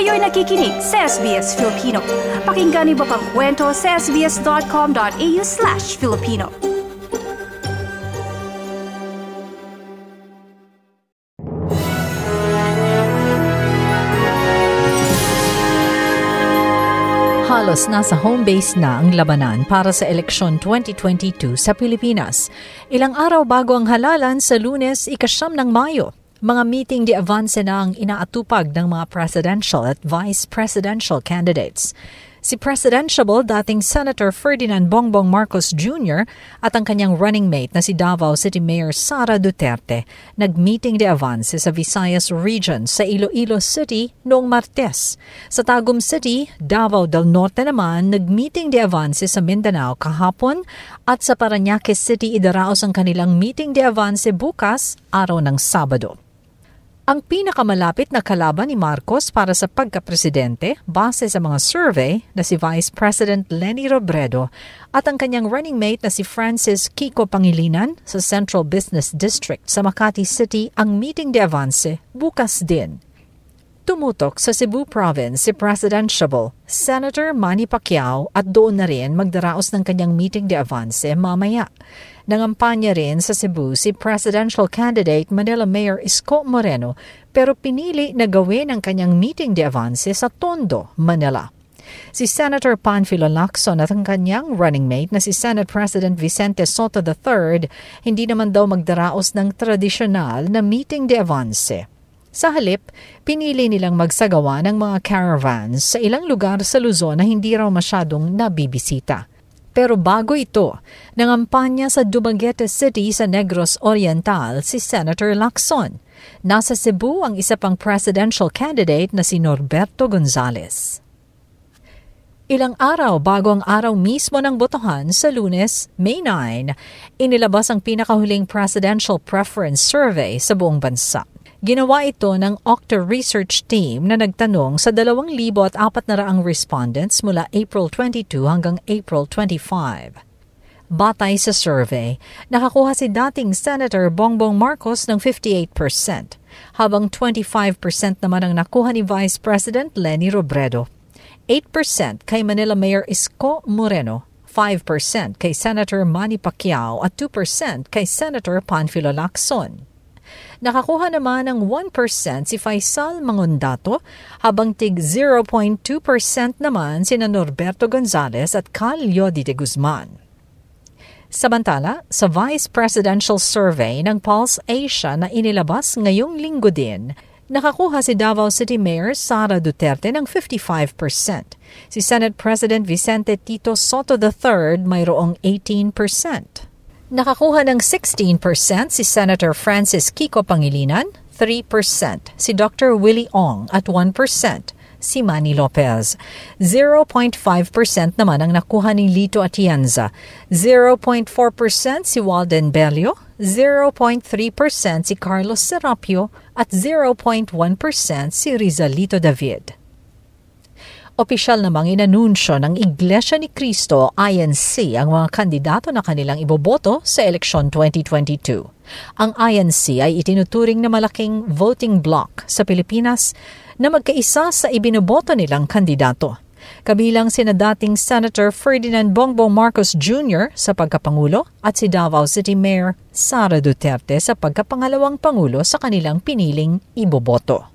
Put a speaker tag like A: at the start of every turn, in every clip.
A: Kayo'y nakikinig sa SBS Filipino. Pakinggan niyo pa ang kwento sa sbs.com.au/Filipino.
B: Halos nasa home base na ang labanan para sa eleksyon 2022 sa Pilipinas. Ilang araw bago ang halalan sa Lunes, 9 ng Mayo. Mga meeting de avance na ang inaatupag ng mga presidential at vice presidential candidates. Si Presidentiable dating Senator Ferdinand Bongbong Marcos Jr. at ang kanyang running mate na si Davao City Mayor Sara Duterte nag-meeting de avance sa Visayas Region sa Iloilo City noong Martes. Sa Tagum City, Davao del Norte naman nag-meeting de avance sa Mindanao kahapon at sa Parañaque City idaraos ang kanilang meeting de avance bukas, araw ng Sabado. Ang pinakamalapit na kalaban ni Marcos para sa pagkapresidente base sa mga survey na si Vice President Leni Robredo at ang kanyang running mate na si Francis Kiko Pangilinan sa Central Business District sa Makati City ang meeting de avance bukas din. Tumutok sa Cebu Province si Presidentiable Senator Manny Pacquiao at doon na rin magdaraos ng kanyang meeting de avance mamaya. Nangampanya rin sa Cebu si presidential candidate Manila Mayor Isko Moreno pero pinili na gawin ang kanyang meeting de avance sa Tondo, Manila. Si Senator Panfilo Lacson at ang kanyang running mate na si Senate President Vicente Sotto III hindi naman daw magdaraos ng tradisyonal na meeting de avance. Sa halip, pinili nilang magsagawa ng mga caravans sa ilang lugar sa Luzon na hindi raw masyadong nabibisita. Pero bago ito, nangampanya sa Dumaguete City sa Negros Oriental si Senator Lacson. Nasa Cebu ang isa pang presidential candidate na si Norberto Gonzales. Ilang araw bago ang araw mismo ng botohan sa Lunes, May 9, inilabas ang pinakahuling presidential preference survey sa buong bansa. Ginawa ito ng Octa Research Team na nagtanong sa 2,400 respondents mula April 22 hanggang April 25. Batay sa survey, nakakuha si dating Senator Bongbong Marcos ng 58%, habang 25% naman ang nakuha ni Vice President Leni Robredo, 8% kay Manila Mayor Isko Moreno, 5% kay Senator Manny Pacquiao at 2% kay Senator Panfilo Lacson. Nakakuha naman ng 1% si Faisal Mangondato habang tig 0.2% naman sina Norberto Gonzales at Cal Yodi de Guzman. Samantala, sa Vice Presidential Survey ng Pulse Asia na inilabas ngayong linggo din, nakakuha si Davao City Mayor Sara Duterte ng 55%. Si Senate President Vicente Tito Sotto III mayroong 18%. Nakakuha ng 16% si Senator Francis Kiko Pangilinan, 3% si Dr. Willie Ong at 1% si Manny Lopez. 0.5% naman ang nakuha ni Lito Atienza, 0.4% si Walden Bello, 0.3% si Carlos Serapio at 0.1% si Rizalito David. Opisyal namang inanunsyo ng Iglesia ni Cristo INC ang mga kandidato na kanilang iboboto sa eleksyon 2022. Ang INC ay itinuturing na malaking voting bloc sa Pilipinas na magkaisa sa ibinoboto nilang kandidato. Kabilang sina dating Senator Ferdinand Bongbong Marcos Jr. sa pagkapangulo at si Davao City Mayor Sara Duterte sa pagkapangalawang pangulo sa kanilang piniling iboboto.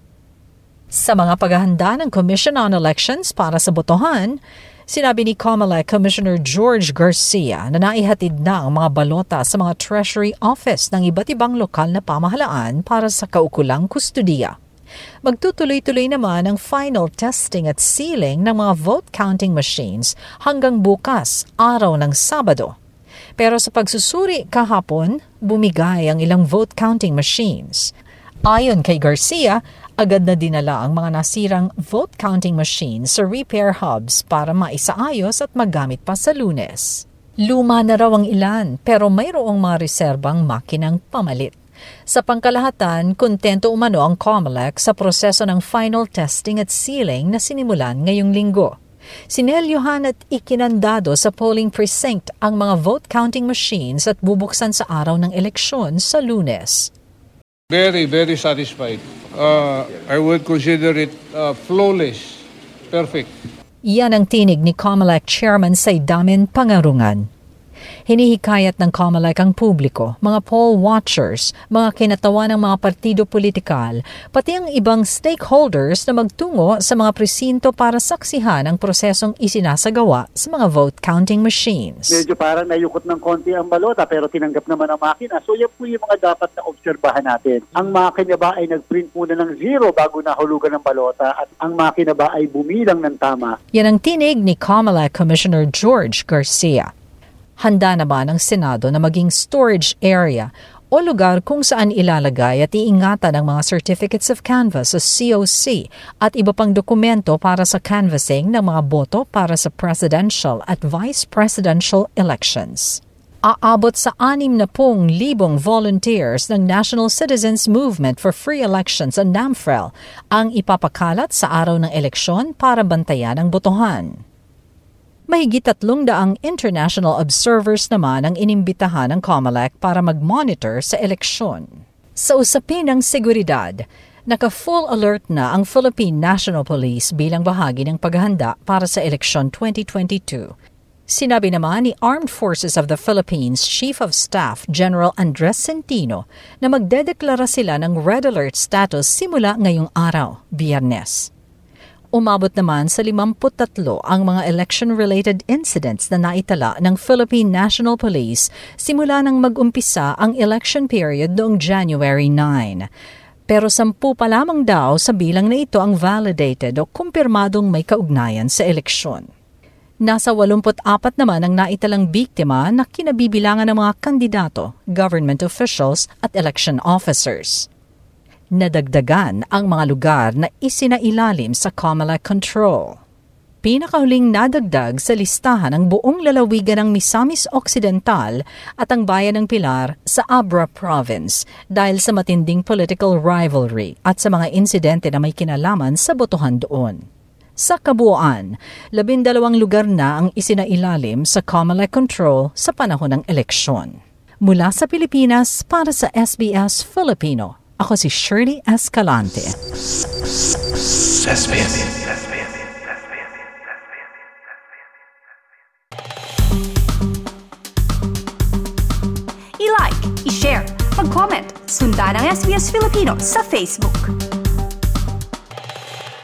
B: Sa mga paghahanda ng Commission on Elections para sa botohan, sinabi ni COMELEC Commissioner George Garcia na naihatid na ang mga balota sa mga Treasury Office ng iba't ibang lokal na pamahalaan para sa kaukulang kustudiya. Magtutuloy-tuloy naman ang final testing at sealing ng mga vote counting machines hanggang bukas, araw ng Sabado. Pero sa pagsusuri kahapon, bumigay ang ilang vote counting machines. Ayon kay Garcia, agad na dinala ang mga nasirang vote counting machines sa repair hubs para maisaayos at magamit pa sa Lunes. Luma na raw ang ilan pero mayroong mga reserbang makinang pamalit. Sa pangkalahatan, kontento umano ang COMELEC sa proseso ng final testing at sealing na sinimulan ngayong linggo. Sinelyohan at ikinandado sa polling precinct ang mga vote counting machines at bubuksan sa araw ng eleksyon sa Lunes.
C: Very, very satisfied. I would consider it flawless, perfect.
B: Iyan ang tinig ni COMELEC Chairman Saidamin Pangarungan. Hinihikayat ng COMELEC ang publiko, mga poll watchers, mga kinatawan ng mga partido politikal, pati ang ibang stakeholders na magtungo sa mga presinto para saksihan ang prosesong isinasagawa sa mga vote counting machines.
D: Medyo parang nayukot ng konti ang balota pero tinanggap naman ang makina. So yan po yung mga dapat na obserbahan natin. Ang makina ba ay nag-print muna ng 0 bago nahulugan ng balota at ang makina ba ay bumilang ng tama?
B: Yan ang tinig ni COMELEC Commissioner George Garcia. Handa na ba ng Senado na maging storage area o lugar kung saan ilalagay at iingatan ang mga certificates of canvass o COC at iba pang dokumento para sa canvassing ng mga boto para sa presidential at vice presidential elections? Aabot sa 60,000 volunteers ng National Citizens Movement for Free Elections o NAMFREL ang ipapakalat sa araw ng eleksyon para bantayan ang botohan. Mahigit 300 international observers naman ang inimbitahan ng COMELEC para mag-monitor sa eleksyon. Sa usapin ng seguridad, naka-full alert na ang Philippine National Police bilang bahagi ng paghahanda para sa eleksyon 2022. Sinabi naman ni Armed Forces of the Philippines Chief of Staff General Andres Centino na magdedeklara sila ng Red Alert status simula ngayong araw, Biyernes. Umabot naman sa 53 ang mga election-related incidents na naitala ng Philippine National Police simula nang mag-umpisa ang election period noong January 9. Pero 10 pa lamang daw sa bilang na ito ang validated o kumpirmadong may kaugnayan sa eleksyon. Nasa 84 naman ang naitalang biktima na kinabibilangan ng mga kandidato, government officials at election officers. Nadagdagan ang mga lugar na isinailalim sa COMELEC control. Pinakahuling nadagdag sa listahan ang buong lalawigan ng Misamis Occidental at ang bayan ng Pilar sa Abra Province dahil sa matinding political rivalry at sa mga insidente na may kinalaman sa botohan doon. Sa kabuuan, 12 lugar na ang isinailalim sa COMELEC control sa panahon ng eleksyon. Mula sa Pilipinas para sa SBS Filipino, ako si Shirley Escalante.
A: I-like, i-share, mag-comment, sundan ang SBS Filipino sa Facebook.